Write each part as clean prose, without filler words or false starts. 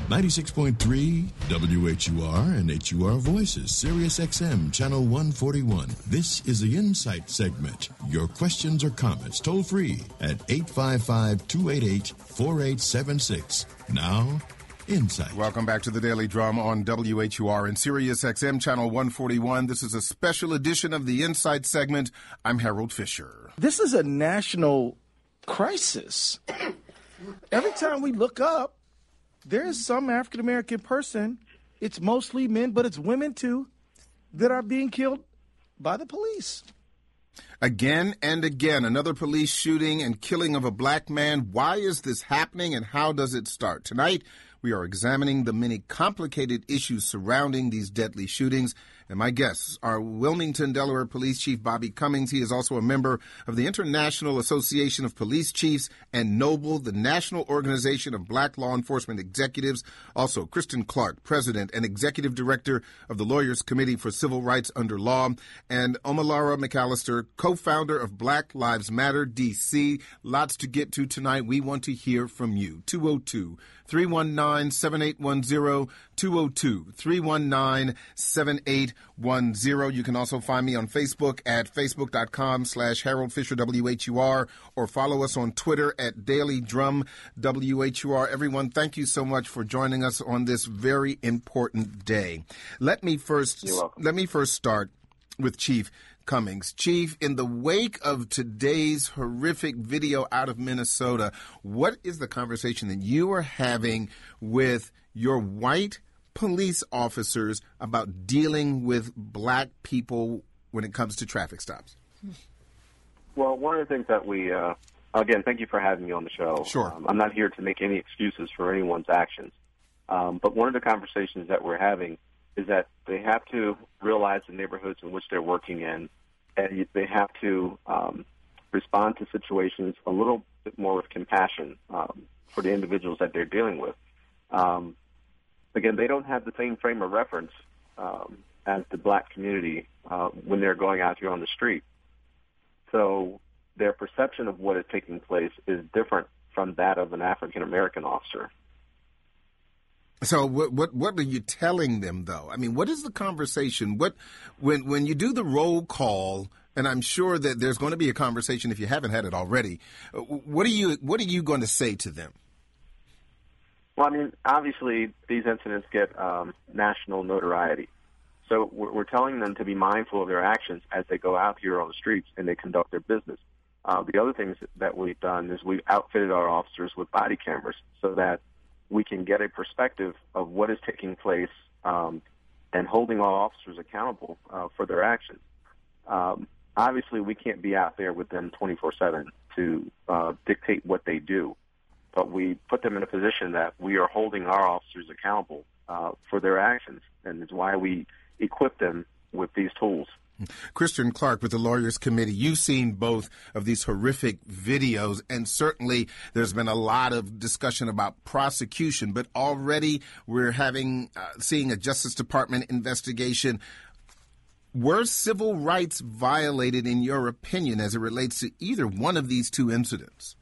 96.3 WHUR and HUR Voices, Sirius XM, Channel 141. This is the Insight segment. Your questions or comments toll free at 855-288-4876. Now, Insight. Welcome back to the Daily Drum on WHUR and Sirius XM, Channel 141. This is a special edition of the Insight segment. I'm Harold Fisher. This is a national crisis. Every time we look up, there is some African-American person, it's mostly men, but it's women too, that are being killed by the police. Again and again, another police shooting and killing of a black man. Why is this happening and how does it start? Tonight, we are examining the many complicated issues surrounding these deadly shootings. And my guests are Wilmington, Delaware Police Chief Bobby Cummings. He is also a member of the International Association of Police Chiefs, and NOBLE, the National Organization of Black Law Enforcement Executives. Also, Kristen Clark, President and Executive Director of the Lawyers Committee for Civil Rights Under Law, and Omolara McAllister, co-founder of Black Lives Matter DC. Lots to get to tonight. We want to hear from you. 202-319-7810, 202-319-7810. You can also find me on Facebook at facebook.com/Harold Fisher WHUR, or follow us on Twitter at Daily Drum WHUR. Everyone, thank you so much for joining us on this very important day. Let me first start with Chief Cummings. Chief, in the wake of today's horrific video out of Minnesota, what is the conversation that you are having with your white police officers about dealing with black people when it comes to traffic stops? Well, one of the things that we, again, thank you for having me on the show. Sure. I'm not here to make any excuses for anyone's actions. But one of the conversations that we're having is that they have to realize the neighborhoods in which they're working in, and they have to respond to situations a little bit more with compassion for the individuals that they're dealing with. Again, they don't have the same frame of reference as the black community when they're going out here on the street. So their perception of what is taking place is different from that of an African-American officer. So what are you telling them, though? I mean, what is the conversation? When you do the roll call, and I'm sure that there's going to be a conversation if you haven't had it already, what are you going to say to them? Well, I mean, obviously, these incidents get national notoriety. So we're telling them to be mindful of their actions as they go out here on the streets and they conduct their business. The other things that we've done is we've outfitted our officers with body cameras so that we can get a perspective of what is taking place and holding our officers accountable for their actions. Obviously, we can't be out there with them 24/7 to dictate what they do. But we put them in a position that we are holding our officers accountable for their actions, and it's why we equip them with these tools. Kristen Clark with the Lawyers Committee, you've seen both of these horrific videos, and certainly there's been a lot of discussion about prosecution, but already we're seeing a Justice Department investigation. Were civil rights violated, in your opinion, as it relates to either one of these two incidents?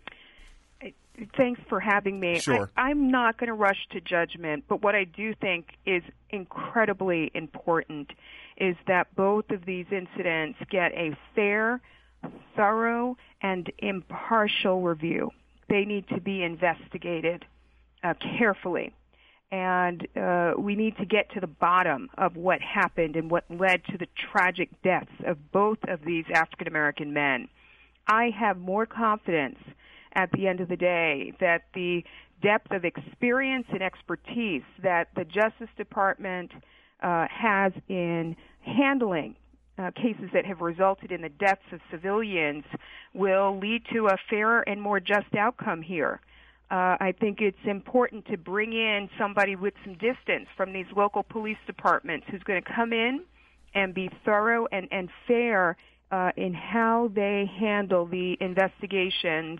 Thanks for having me. Sure. I'm not going to rush to judgment, but what I do think is incredibly important is that both of these incidents get a fair, thorough, and impartial review. They need to be investigated carefully. And we need to get to the bottom of what happened and what led to the tragic deaths of both of these African-American men. I have more confidence at the end of the day that the depth of experience and expertise that the Justice Department has in handling cases that have resulted in the deaths of civilians will lead to a fairer and more just outcome here. I think it's important to bring in somebody with some distance from these local police departments who's going to come in and be thorough and fair in how they handle the investigations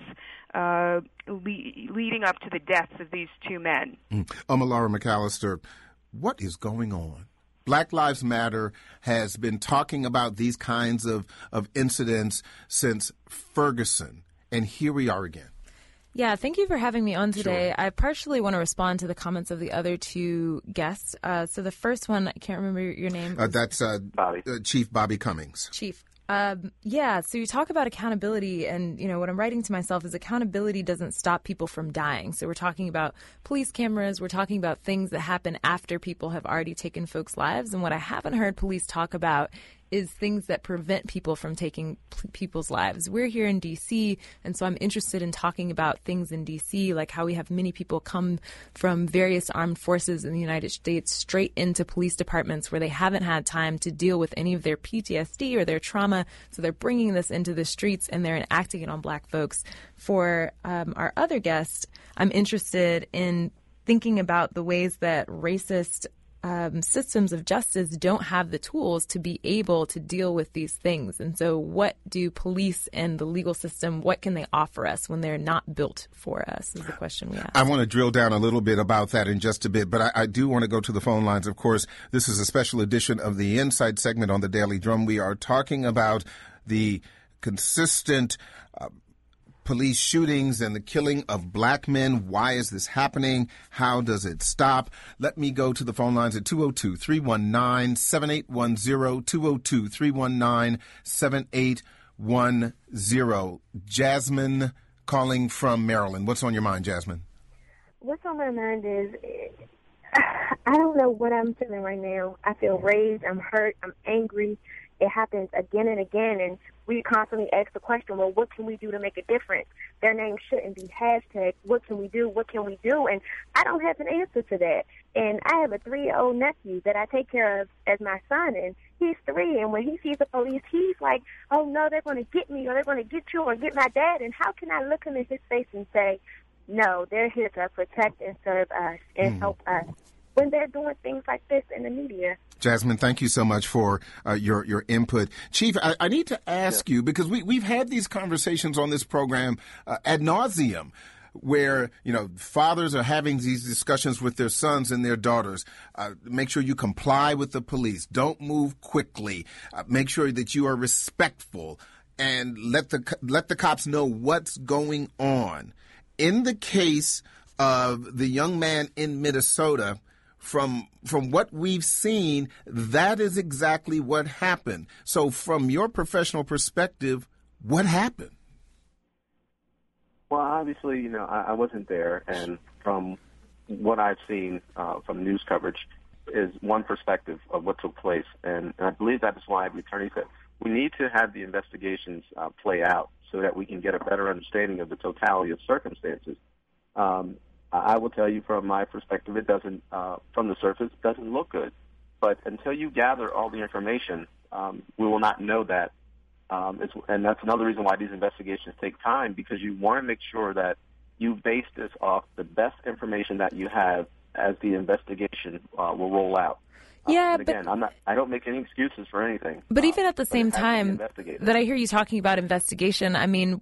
leading up to the deaths of these two men. Omolara McAllister, what is going on? Black Lives Matter has been talking about these kinds of incidents since Ferguson, and here we are again. Yeah, thank you for having me on today. Sure. I partially want to respond to the comments of the other two guests. So the first one, I can't remember your name. That's Bobby. Chief Bobby Cummings. Chief. Yeah, so you talk about accountability, and, what I'm writing to myself is accountability doesn't stop people from dying. So we're talking about police cameras, we're talking about things that happen after people have already taken folks' lives. And what I haven't heard police talk about is things that prevent people from taking people's lives. We're here in D.C., and so I'm interested in talking about things in D.C., like how we have many people come from various armed forces in the United States straight into police departments where they haven't had time to deal with any of their PTSD or their trauma, so they're bringing this into the streets and they're enacting it on Black folks. For our other guest, I'm interested in thinking about the ways that racist systems of justice don't have the tools to be able to deal with these things. And so what do police and the legal system, what can they offer us when they're not built for us, is the question we ask. I want to drill down a little bit about that in just a bit, but I do want to go to the phone lines. Of course, this is a special edition of the Insight segment on the Daily Drum. We are talking about the consistent police shootings and the killing of Black men. Why is this happening? How does it stop? Let me go to the phone lines at 202-319-7810, 202-319-7810. Jasmine calling from Maryland. What's on your mind, Jasmine? What's on my mind is I don't know what I'm feeling right now. I feel raised, I'm hurt, I'm angry. It happens again and again, and we constantly ask the question, well, what can we do to make a difference? Their name shouldn't be hashtag, what can we do, what can we do? And I don't have an answer to that. And I have a 3-year-old nephew that I take care of as my son, and he's 3, and when he sees the police, he's like, oh, no, they're going to get me, or they're going to get you, or get my dad. And how can I look him in his face and say, no, they're here to protect and serve us and help us, when they're doing things like this in the media? Jasmine, thank you so much for your input. Chief, I need to ask you, because we've had these conversations on this program ad nauseum, where, fathers are having these discussions with their sons and their daughters. Make sure you comply with the police. Don't move quickly. Make sure that you are respectful, and let the cops know what's going on. In the case of the young man in Minnesota, from what we've seen, that is exactly what happened. So from your professional perspective, what happened? Well, obviously, I wasn't there, and from what I've seen from news coverage is one perspective of what took place. And I believe that is why the attorney said we need to have the investigations play out so that we can get a better understanding of the totality of circumstances. I will tell you from my perspective, it doesn't, from the surface, it doesn't look good. But until you gather all the information, we will not know that. And that's another reason why these investigations take time, because you want to make sure that you base this off the best information that you have as the investigation will roll out. Yeah, but again, I don't make any excuses for anything. But even at the same time that I hear you talking about investigation, I mean,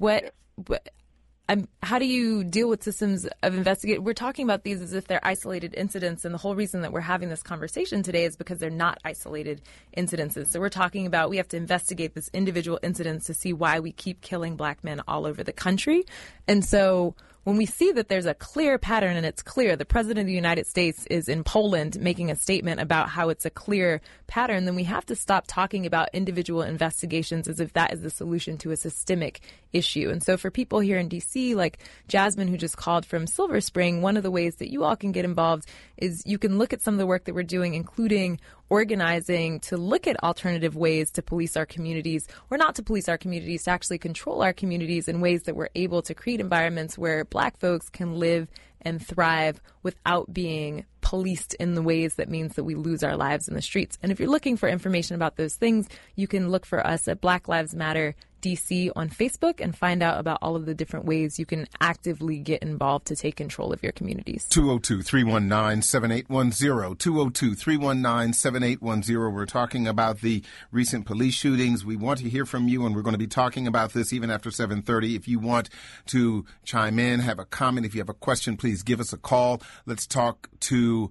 how do you deal with systems of investigation? We're talking about these as if they're isolated incidents, and the whole reason that we're having this conversation today is because they're not isolated incidences. So we're talking about we have to investigate this individual incidents to see why we keep killing Black men all over the country. And so when we see that there's a clear pattern, and it's clear, the President of the United States is in Poland making a statement about how it's a clear pattern, then we have to stop talking about individual investigations as if that is the solution to a systemic issue. And so for people here in D.C., like Jasmine, who just called from Silver Spring, one of the ways that you all can get involved is you can look at some of the work that we're doing, including organizing to look at alternative ways to police our communities, or not to police our communities, to actually control our communities in ways that we're able to create environments where Black folks can live and thrive without being policed in the ways that means that we lose our lives in the streets. And if you're looking for information about those things, you can look for us at Black Lives Matter DC on Facebook and find out about all of the different ways you can actively get involved to take control of your communities. 202-319-7810, 202-319-7810. We're talking about the recent police shootings. We want to hear from you, and we're going to be talking about this even after 7:30. If you want to chime in, have a comment, if you have a question, please give us a call. Let's talk to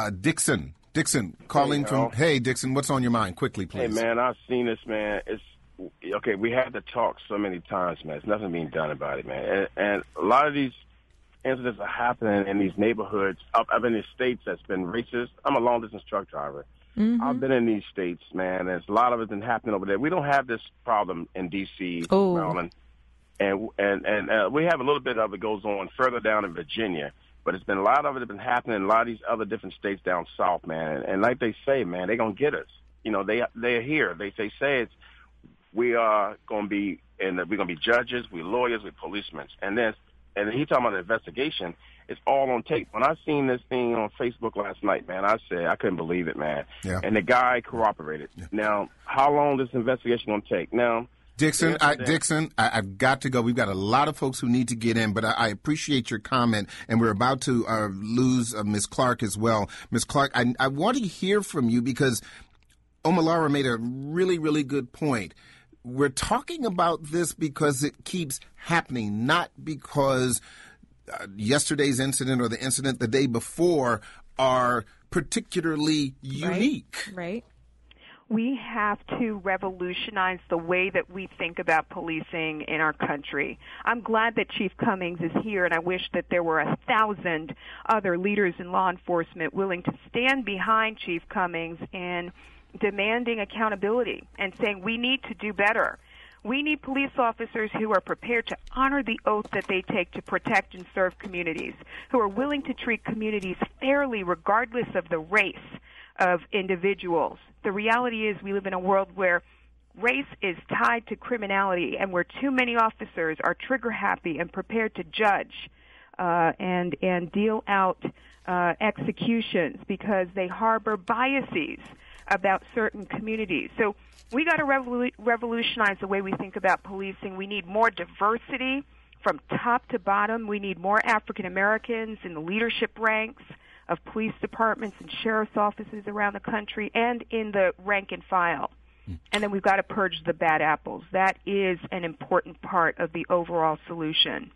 Dixon. Dixon, calling from... Hey, Dixon, what's on your mind? Quickly, please. Hey, man, I've seen this, man. okay, we had to talk so many times, man. There's nothing being done about it, man. And a lot of these incidents are happening in these neighborhoods up in these states that's been racist. I'm a long-distance truck driver. Mm-hmm. I've been in these states, man. There's a lot of it been happening over there. We don't have this problem in D.C., Maryland. And we have a little bit of it goes on further down in Virginia. But it's been a lot of it has been happening in a lot of these other different states down south, man. And like they say, man, they're going to get us. You know, they're here. They say we are going to be we're going to be judges, we're lawyers, we're policemen. And he talking about the investigation. It's all on tape. When I seen this thing on Facebook last night, man, I said I couldn't believe it, man. Yeah. And the guy corroborated. Yeah. Now, how long is this investigation going to take? Now, Dixon, I've got to go. We've got a lot of folks who need to get in, but I appreciate your comment, and we're about to lose Ms. Clark as well. Ms. Clark, I want to hear from you because Omolara made a really, really good point. We're talking about this because it keeps happening, not because yesterday's incident or the incident the day before are particularly unique. Right. We have to revolutionize the way that we think about policing in our country. I'm glad that Chief Cummings is here, and I wish that there were 1,000 other leaders in law enforcement willing to stand behind Chief Cummings in demanding accountability and saying we need to do better. We need police officers who are prepared to honor the oath that they take to protect and serve communities, who are willing to treat communities fairly regardless of the race of individuals. The reality is we live in a world where race is tied to criminality and where too many officers are trigger happy and prepared to judge and deal out executions because they harbor biases about certain communities. So we got to revolutionize the way we think about policing. We need more diversity from top to bottom. We need more African Americans in the leadership ranks of police departments and sheriff's offices around the country and in the rank and file. And then we've got to purge the bad apples. That is an important part of the overall solution.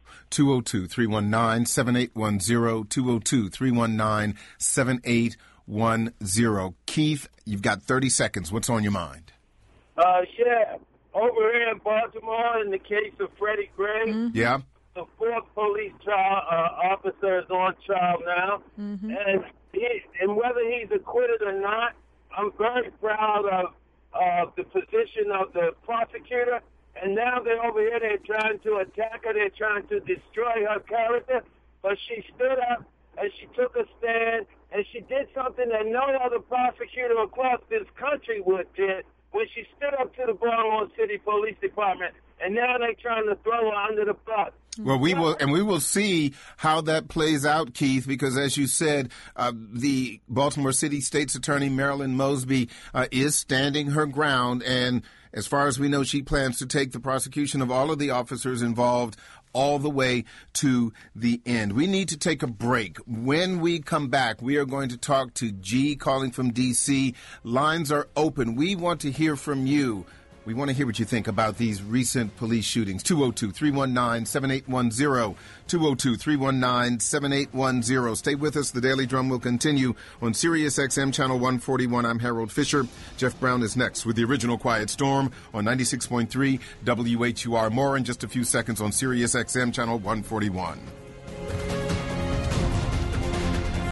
202-319-7810, 202-319-7810. Keith, you've got 30 seconds. What's on your mind? Yeah, over here in Baltimore in the case of Freddie Gray. Mm-hmm. Yeah. The fourth police trial officer is on trial now. Mm-hmm. And whether he's acquitted or not, I'm very proud of the position of the prosecutor. And now they're over here, they're trying to attack her, they're trying to destroy her character. But she stood up and she took a stand and she did something that no other prosecutor across this country would do when she stood up to the Baltimore City Police Department. And now they're trying to throw her under the bus. Well, we will see how that plays out, Keith, because as you said, the Baltimore City State's Attorney Marilyn Mosby is standing her ground, and as far as we know, she plans to take the prosecution of all of the officers involved all the way to the end. We need to take a break. When we come back, we are going to talk to G calling from D.C. Lines are open. We want to hear from you. We want to hear what you think about these recent police shootings. 202-319-7810, 202-319-7810. Stay with us. The Daily Drum will continue on Sirius XM Channel 141. I'm Harold Fisher. Jeff Brown is next with the original Quiet Storm on 96.3 WHUR. More in just a few seconds on Sirius XM Channel 141.